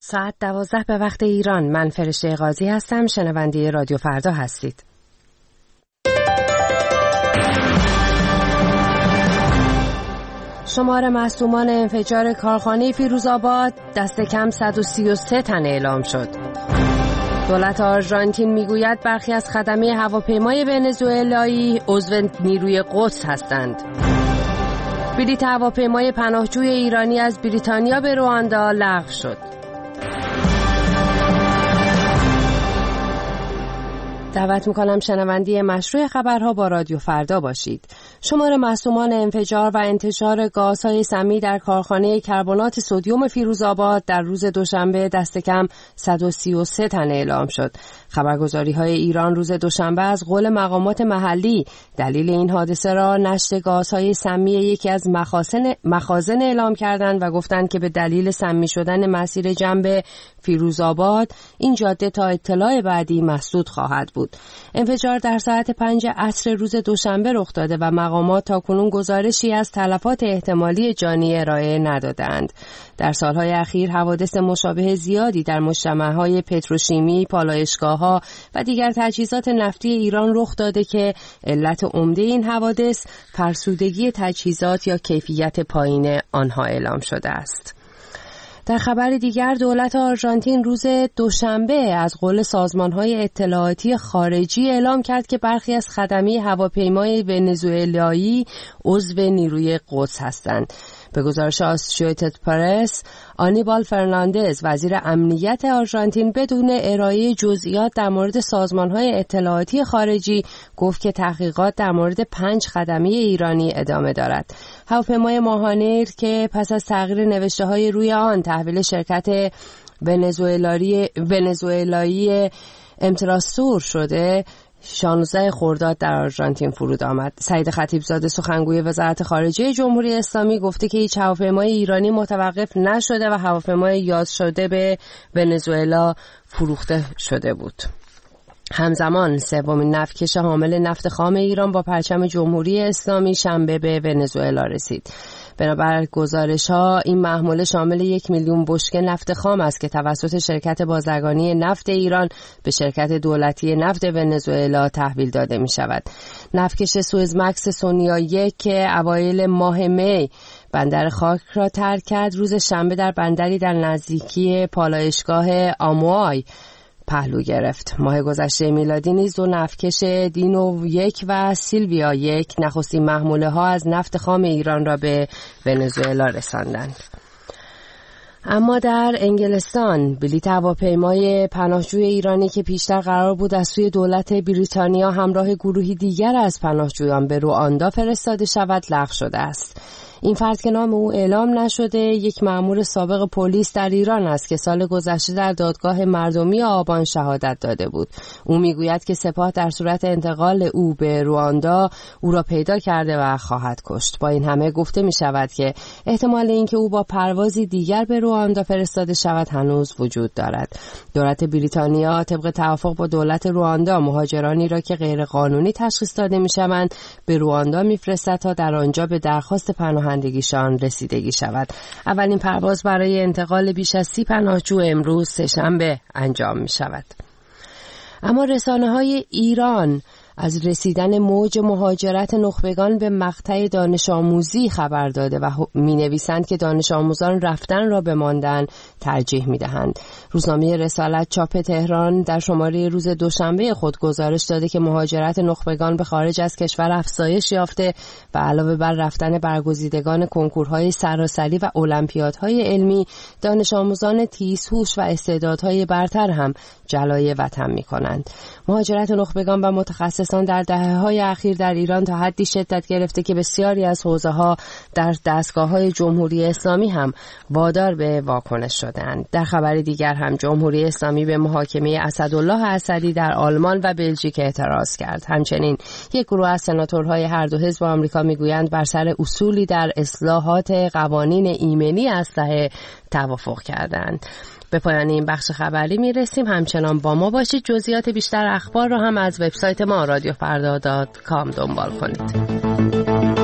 ساعت 12 به وقت ایران. من فرشته قاضی هستم. شنونده رادیو فردا هستید. شمار مصدومان انفجار کارخانه فیروزآباد دست کم 133 تن اعلام شد. دولت آرژانتین میگوید برخی از خدمه هواپیمای ونزوئلایی عضو نیروی قدس هستند. بلیط هواپیمای پناهجوی ایرانی از بریتانیا به رواندا لغو شد. دعوت میکنم شنونده مشروع خبرها با رادیو فردا باشید. شمار مصدومان انفجار و انتشار گازهای سمی در کارخانه کربنات سدیم فیروزآباد در روز دوشنبه دست کم 133 تن اعلام شد. خبرگزاری‌های ایران روز دوشنبه از قول مقامات محلی دلیل این حادثه را نشت گازهای سمی یکی از مخازن اعلام کردند و گفتند که به دلیل سمی شدن مسیر جنب فیروزآباد این جاده تا اطلاع بعدی مسدود خواهد بود. انفجار در ساعت 5 عصر روز دوشنبه رخ داده و مقامات تاکنون گزارشی از تلفات احتمالی جانی ارائه ندادند. در سالهای اخیر حوادث مشابه زیادی در مجتمع‌های پتروشیمی، پالایشگاه‌ها و دیگر تجهیزات نفتی ایران رخ داده که علت عمده این حوادث فرسودگی تجهیزات یا کیفیت پایین آنها اعلام شده است. در خبر دیگر دولت آرژانتین روز دوشنبه از قول سازمان‌های اطلاعاتی خارجی اعلام کرد که برخی از خدمه هواپیمای ونزوئلایی عضو نیروی قدس هستند. به گزارش آسوشییتد پرس، آنیبال فرناندز وزیر امنیت آرژانتین بدون ارائه جزئیات در مورد سازمان‌های اطلاعاتی خارجی گفت که تحقیقات در مورد 5 خدمه ایرانی ادامه دارد. هواپیمای ماهانیر که پس از تغییر نوشته‌های روی آن تحویل شرکت ونزوئلایی امتراسور شده 16 خرداد در آرژانتین فرود آمد. سعید خطیبزاده سخنگوی وزارت خارجه جمهوری اسلامی گفته که هیچ هواپیمای ایرانی متوقف نشده و هواپیمای یاد شده به ونزوئلا فروخته شده بود. همزمان سومین نفتکش حامل نفت خام ایران با پرچم جمهوری اسلامی شنبه به ونزوئلا رسید. بنابر گزارش‌ها این محموله شامل 1 میلیون بشکه نفت خام است که توسط شرکت بازرگانی نفت ایران به شرکت دولتی نفت ونزوئلا تحویل داده می‌شود. نفتکش سوئزمکس سونیا 1 که اوایل ماه می بندر خاک را ترک کرد روز شنبه در بندری در نزدیکی پالایشگاه آموآی پهلو گرفت. ماه گذشته میلادی نیز 2 نفتکش دینو 1 و سیلویا 1 نخستین محموله ها از نفت خام ایران را به ونزوئلا رساندند. اما در انگلستان بلیط هواپیمای پناهجوی ایرانی که پیشتر قرار بود از سوی دولت بریتانیا همراه گروهی دیگر از پناهجویان به رواندا فرستاده شود لغو شده است. این فرد که نام او اعلام نشده یک مأمور سابق پلیس در ایران است که سال گذشته در دادگاه مردمی آبان شهادت داده بود. او میگوید که سپاه در صورت انتقال او به رواندا او را پیدا کرده و خواهد کشت. با این همه گفته می شود که احتمال اینکه او با پروازی دیگر به رواندا فرستاده شود هنوز وجود دارد. دولت بریتانیا طبق توافق با دولت رواندا مهاجرانی را که غیر قانونی تشخیص داده می شوند به رواندا میفرستد تا در آنجا به درخواست پناهندگیشان رسیدگی شود. اولین پرواز برای انتقال بیش از 30 پناهجو امروز سه‌شنبه انجام می شود. اما رسانه‌های ایران از رسیدن موج مهاجرت نخبگان به مقطع دانش آموزی خبر داده و می‌نویسند که دانش آموزان رفتن را به ماندن ترجیح می‌دهند. روزنامه رسالت چاپ تهران در شماره روز دوشنبه خود گزارش داده که مهاجرت نخبگان به خارج از کشور افزایش یافته و علاوه بر رفتن برگزیدگان کنکورهای سراسری و المپیادهای علمی، دانش آموزان تیزهوش و استعدادهای برتر هم جلای وطن می‌کنند. مهاجرت نخبگان و متخصصان در دهه‌های اخیر در ایران تا حدی شدت گرفته که بسیاری از حوزه‌ها در دستگاه‌های جمهوری اسلامی هم وادار به واکنش شدند. در خبر دیگر هم جمهوری اسلامی به محاکمه اسدالله اسدی در آلمان و بلژیک اعتراض کرد. همچنین یک گروه از سناتورهای هر دو حزب آمریکا میگویند بر سر اصولی در اصلاحات قوانین ایمنی اسلحه توافق کردند. به پایان این بخش خبری میرسیم. همچنان با ما باشید. جزئیات بیشتر اخبار رو هم از وبسایت ما رادیوفردا.com دنبال کنید.